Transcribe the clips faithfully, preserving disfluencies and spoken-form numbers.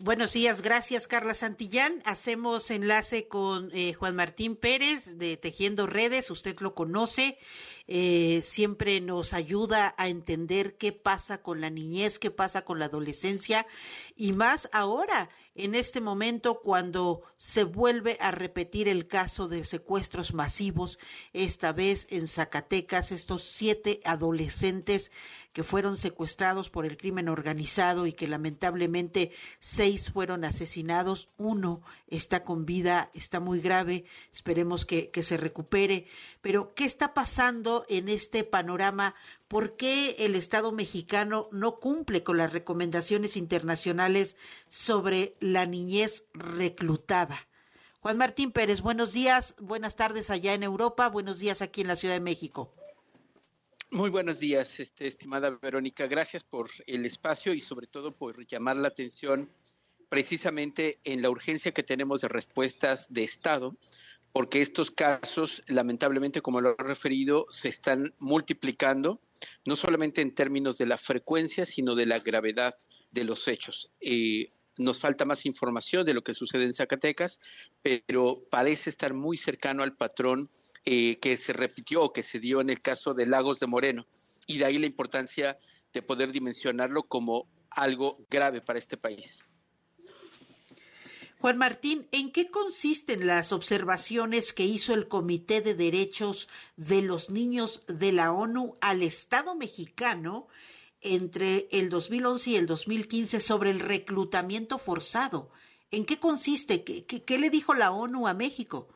Buenos días, gracias Carla Santillán. Hacemos enlace con eh, Juan Martín Pérez de Tejiendo Redes, usted lo conoce, eh, siempre nos ayuda a entender qué pasa con la niñez, qué pasa con la adolescencia y más ahora, en este momento cuando se vuelve a repetir el caso de secuestros masivos, esta vez en Zacatecas, estos siete adolescentes que fueron secuestrados por el crimen organizado y que lamentablemente seis fueron asesinados, uno está con vida, está muy grave, esperemos que, que se recupere. Pero, ¿qué está pasando en este panorama? ¿Por qué el Estado mexicano no cumple con las recomendaciones internacionales sobre la niñez reclutada? Juan Martín Pérez, buenos días, buenas tardes allá en Europa, buenos días aquí en la Ciudad de México. Muy buenos días, este, estimada Verónica. Gracias por el espacio y sobre todo por llamar la atención precisamente en la urgencia que tenemos de respuestas de Estado, porque estos casos, lamentablemente, como lo he referido, se están multiplicando, no solamente en términos de la frecuencia, sino de la gravedad de los hechos. Eh, nos falta más información de lo que sucede en Zacatecas, pero parece estar muy cercano al patrón eh, que se repitió o que se dio en el caso de Lagos de Moreno. Y de ahí la importancia de poder dimensionarlo como algo grave para este país. Juan Martín, ¿en qué consisten las observaciones que hizo el Comité de Derechos de los Niños de la ONU al Estado mexicano entre el dos mil once y el dos mil quince sobre el reclutamiento forzado? ¿En qué consiste? ¿Qué, qué, qué le dijo la ONU a México?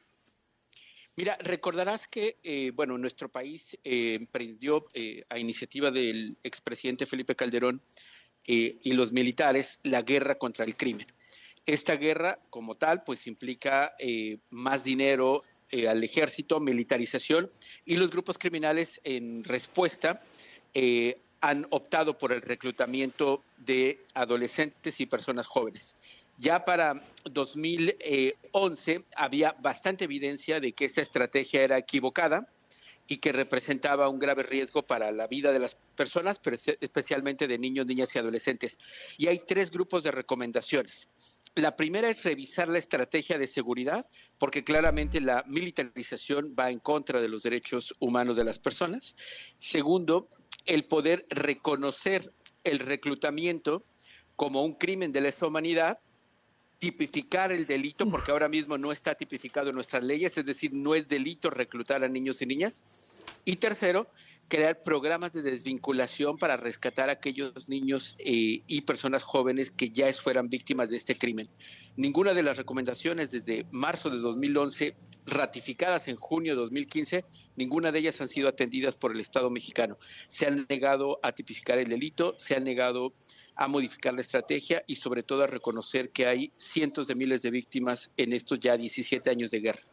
Mira, recordarás que, eh, bueno, nuestro país eh, emprendió eh, a iniciativa del expresidente Felipe Calderón eh, y los militares la guerra contra el crimen. Esta guerra, como tal, pues implica eh, más dinero eh, al ejército, militarización, y los grupos criminales en respuesta eh, han optado por el reclutamiento de adolescentes y personas jóvenes. Ya para dos mil once había bastante evidencia de que esta estrategia era equivocada y que representaba un grave riesgo para la vida de las personas, pero especialmente de niños, niñas y adolescentes. Y hay tres grupos de recomendaciones. La primera es revisar la estrategia de seguridad, porque claramente la militarización va en contra de los derechos humanos de las personas. Segundo, el poder reconocer el reclutamiento como un crimen de lesa humanidad, tipificar el delito, Uf. porque ahora mismo no está tipificado en nuestras leyes, es decir, no es delito reclutar a niños y niñas. Y tercero, crear programas de desvinculación para rescatar a aquellos niños eh, y personas jóvenes que ya fueran víctimas de este crimen. Ninguna de las recomendaciones desde marzo de dos mil once, ratificadas en junio de dos mil quince, ninguna de ellas han sido atendidas por el Estado mexicano. Se han negado a tipificar el delito, se han negado a modificar la estrategia y sobre todo a reconocer que hay cientos de miles de víctimas en estos ya diecisiete años de guerra.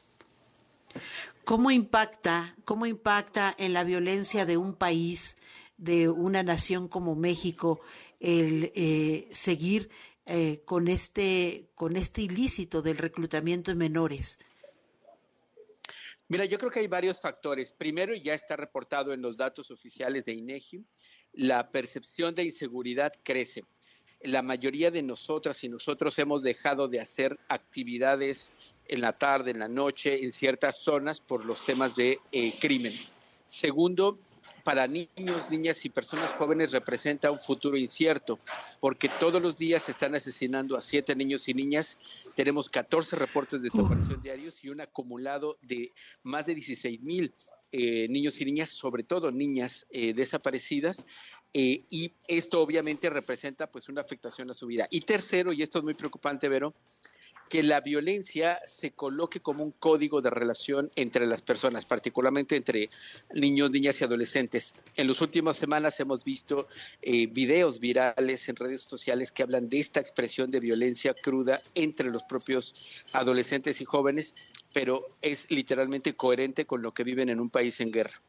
¿Cómo impacta, cómo impacta en la violencia de un país, de una nación como México, el eh, seguir eh, con este, con este ilícito del reclutamiento de menores? Mira, yo creo que hay varios factores. Primero, ya está reportado en los datos oficiales de INEGI, la percepción de inseguridad crece. La mayoría de nosotras y nosotros hemos dejado de hacer actividades en la tarde, en la noche, en ciertas zonas por los temas de eh, crimen. Segundo, para niños, niñas y personas jóvenes representa un futuro incierto, porque todos los días se están asesinando a siete niños y niñas. Tenemos catorce reportes de desaparición diarios y un acumulado de más de dieciséis mil eh, niños y niñas, sobre todo niñas eh, desaparecidas. Eh, y esto obviamente representa pues una afectación a su vida. Y tercero, y esto es muy preocupante, Vero, que la violencia se coloque como un código de relación entre las personas, particularmente entre niños, niñas y adolescentes. En las últimas semanas hemos visto eh, videos virales en redes sociales que hablan de esta expresión de violencia cruda entre los propios adolescentes y jóvenes, pero es literalmente coherente con lo que viven en un país en guerra.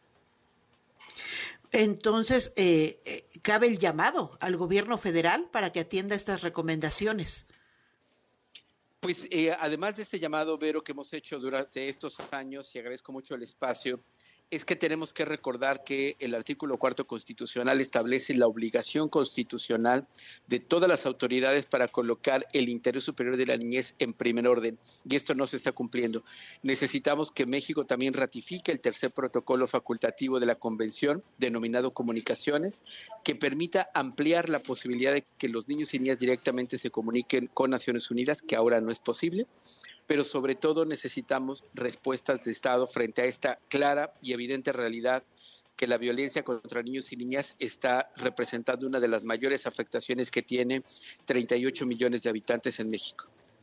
Entonces, eh, eh, cabe el llamado al gobierno federal para que atienda estas recomendaciones. Pues eh, además de este llamado, Vero, que hemos hecho durante estos años, y agradezco mucho el espacio, es que tenemos que recordar que el artículo cuarto constitucional establece la obligación constitucional de todas las autoridades para colocar el interés superior de la niñez en primer orden, y esto no se está cumpliendo. Necesitamos que México también ratifique el tercer protocolo facultativo de la Convención, denominado Comunicaciones, que permita ampliar la posibilidad de que los niños y niñas directamente se comuniquen con Naciones Unidas, que ahora no es posible. Pero sobre todo necesitamos respuestas de Estado frente a esta clara y evidente realidad que la violencia contra niños y niñas está representando una de las mayores afectaciones que tiene treinta y ocho millones de habitantes en México.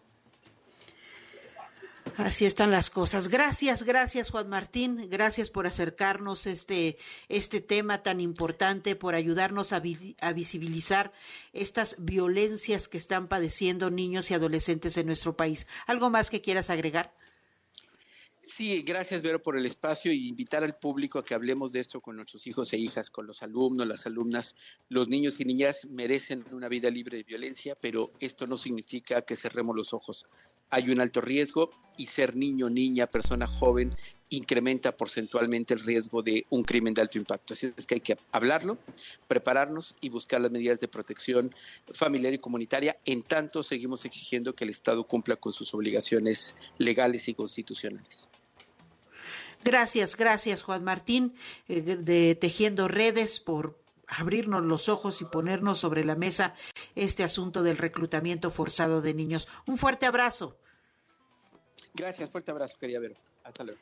Así están las cosas. Gracias, gracias Juan Martín, gracias por acercarnos este este tema tan importante, por ayudarnos a, vi, a visibilizar estas violencias que están padeciendo niños y adolescentes en nuestro país. ¿Algo más que quieras agregar? Sí, gracias Vero por el espacio y invitar al público a que hablemos de esto con nuestros hijos e hijas, con los alumnos, las alumnas. Los niños y niñas merecen una vida libre de violencia, pero esto no significa que cerremos los ojos. Hay un alto riesgo y ser niño, niña, persona joven incrementa porcentualmente el riesgo de un crimen de alto impacto. Así es que hay que hablarlo, prepararnos y buscar las medidas de protección familiar y comunitaria. En tanto, seguimos exigiendo que el Estado cumpla con sus obligaciones legales y constitucionales. Gracias, gracias Juan Martín eh, de Tejiendo Redes por abrirnos los ojos y ponernos sobre la mesa este asunto del reclutamiento forzado de niños. Un fuerte abrazo. Gracias, fuerte abrazo, querida Vero. Hasta luego.